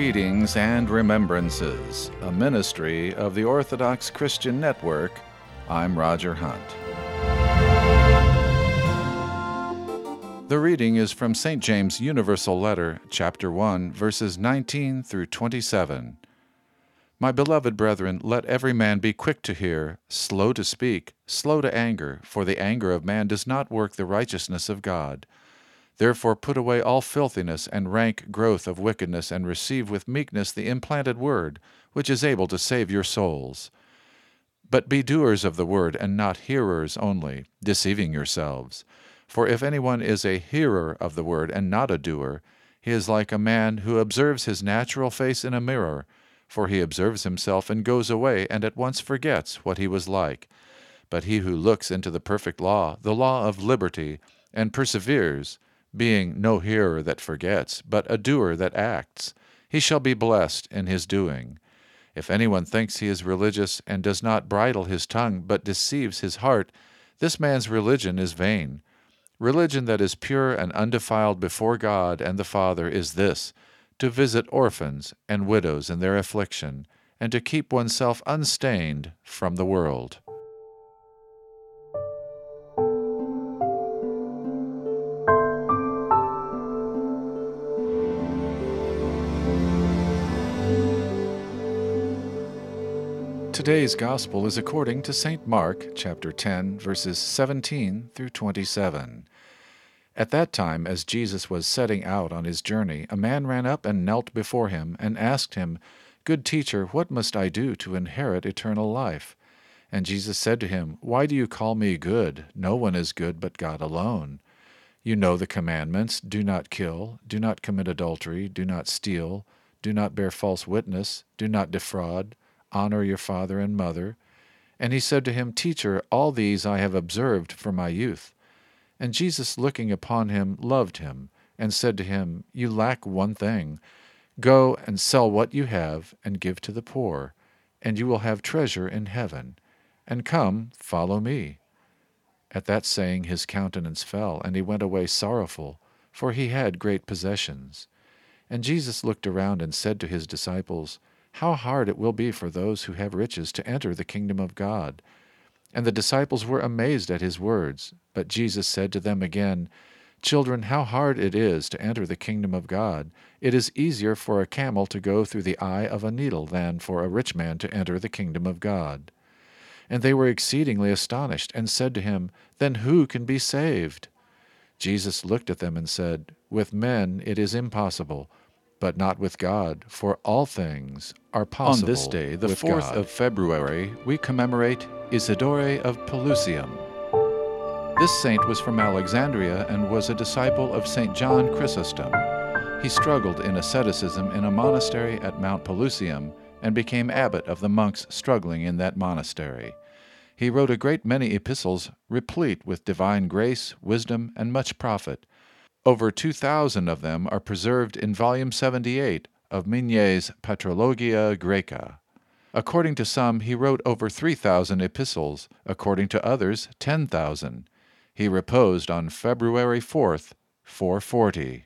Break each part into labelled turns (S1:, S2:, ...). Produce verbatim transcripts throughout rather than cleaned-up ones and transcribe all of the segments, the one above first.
S1: Readings and Remembrances, a ministry of the Orthodox Christian Network. I'm Roger Hunt. The reading is from Saint James' Universal Letter, chapter one, verses nineteen through twenty-seven. My beloved brethren, let every man be quick to hear, slow to speak, slow to anger, for the anger of man does not work the righteousness of God. Therefore put away all filthiness and rank growth of wickedness, and receive with meekness the implanted word, which is able to save your souls. But be doers of the word, and not hearers only, deceiving yourselves. For if anyone is a hearer of the word, and not a doer, he is like a man who observes his natural face in a mirror, for he observes himself and goes away, and at once forgets what he was like. But he who looks into the perfect law, the law of liberty, and perseveres, being no hearer that forgets, but a doer that acts, he shall be blessed in his doing. If anyone thinks he is religious and does not bridle his tongue, but deceives his heart, this man's religion is vain. Religion that is pure and undefiled before God and the Father is this, to visit orphans and widows in their affliction, and to keep oneself unstained from the world. Today's Gospel is according to Saint Mark, chapter ten, verses seventeen through twenty-seven. At that time, as Jesus was setting out on his journey, a man ran up and knelt before him, and asked him, Good teacher, what must I do to inherit eternal life? And Jesus said to him, Why do you call me good? No one is good but God alone. You know the commandments, do not kill, do not commit adultery, do not steal, do not bear false witness, do not defraud, honor your father and mother. And he said to him, Teacher, all these I have observed from my youth. And Jesus, looking upon him, loved him, and said to him, You lack one thing. Go and sell what you have, and give to the poor, and you will have treasure in heaven. And come, follow me. At that saying his countenance fell, and he went away sorrowful, for he had great possessions. And Jesus looked around and said to his disciples, How hard it will be for those who have riches to enter the kingdom of God. And the disciples were amazed at his words. But Jesus said to them again, Children, how hard it is to enter the kingdom of God! It is easier for a camel to go through the eye of a needle than for a rich man to enter the kingdom of God. And they were exceedingly astonished, and said to him, Then who can be saved? Jesus looked at them and said, With men it is impossible, but not with God, for all things are possible. On this day, the fourth of February, we commemorate Isidore of Pelusium. This saint was from Alexandria and was a disciple of Saint John Chrysostom. He struggled in asceticism in a monastery at Mount Pelusium and became abbot of the monks struggling in that monastery. He wrote a great many epistles replete with divine grace, wisdom, and much profit. Over two thousand of them are preserved in volume seventy-eight of Migne's Patrologia Graeca. According to some, he wrote over three thousand epistles, according to others, ten thousand. He reposed on February fourth, four forty.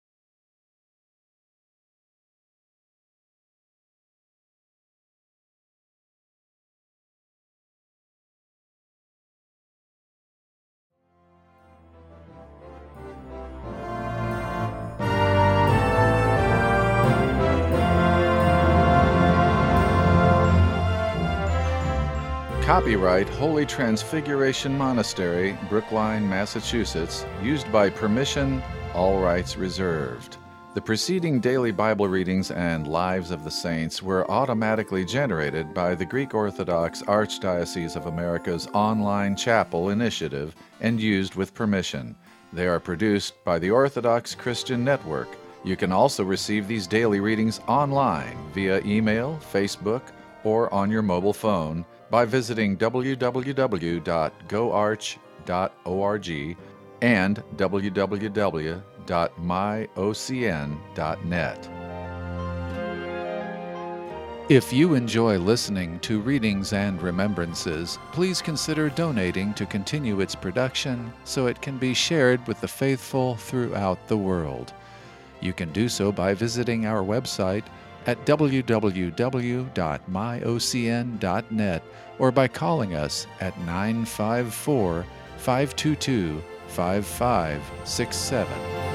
S1: Copyright Holy Transfiguration Monastery, Brookline, Massachusetts, used by permission, all rights reserved. The preceding daily Bible readings and Lives of the Saints were automatically generated by the Greek Orthodox Archdiocese of America's online chapel initiative and used with permission. They are produced by the Orthodox Christian Network. You can also receive these daily readings online via email, Facebook, or on your mobile phone by visiting w w w dot go arch dot org and w w w dot my o c n dot net. If you enjoy listening to Readings and Remembrances, please consider donating to continue its production so it can be shared with the faithful throughout the world. You can do so by visiting our website, at w w w dot my o c n dot net or by calling us at nine five four, five two two, five five six seven.